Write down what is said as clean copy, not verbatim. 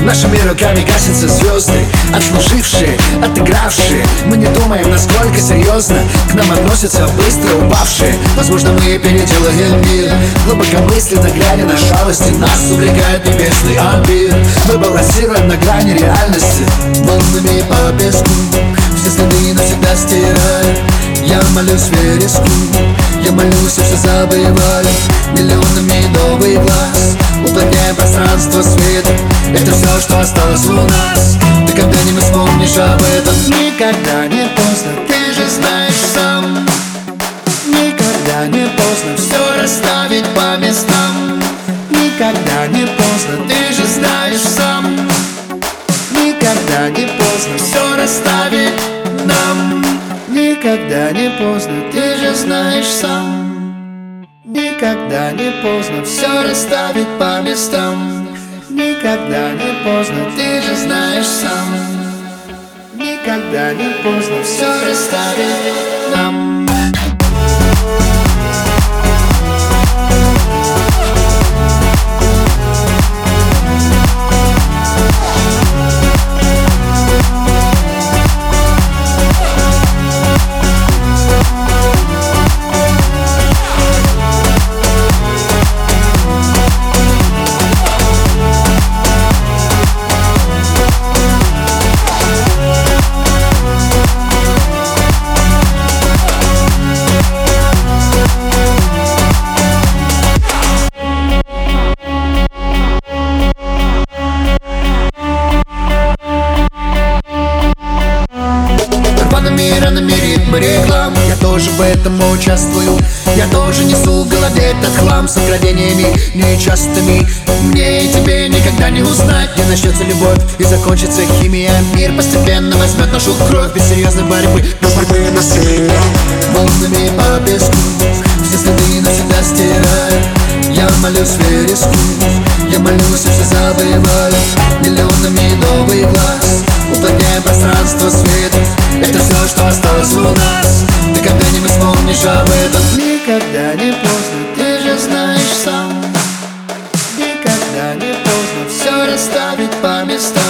Нашими руками гасятся звезды, отслужившие, отыгравшие. Мы не думаем, насколько серьезно к нам относятся быстро упавшие. Возможно, мы переделаем мир, глубокомысленно глядя на шалости. Нас увлекает небесный ампир. Мы балансируем на грани реальности, волнами по песку. Все следы навсегда стираю. Я молюсь вереску, я молюсь и все забываю. Миллионами новых глаз, уплотняя пространство света. Это все, что осталось у нас. Ты когда-нибудь вспомнишь об этом. Никогда не поздно, ты же знаешь сам. Никогда не поздно все расставить по местам. Никогда не поздно, ты же знаешь сам. Никогда не поздно все расставить нам. Никогда не поздно, ты же знаешь сам. Никогда не поздно все расставить по местам. Никогда не поздно, ты же знаешь сам. Никогда не поздно все расставить нам. Ранами ритмы реклам. Я тоже в этом участвую. Я тоже несу в голове этот хлам с украдениями нечастыми. Мне и тебе никогда не узнать, где начнется любовь и закончится химия. Мир постепенно возьмет нашу кровь без серьезной борьбы. Без борьбы на семье. Волнами по песку все следы навсегда стирают. Я молюсь вереску, я молюсь и все забываю. Миллионами новых глаз, уплотняя пространство света. Это все, что осталось у нас. Ты когда-нибудь вспомнишь об этом. Никогда не поздно, ты же знаешь сам. Никогда не поздно все расставить по местам.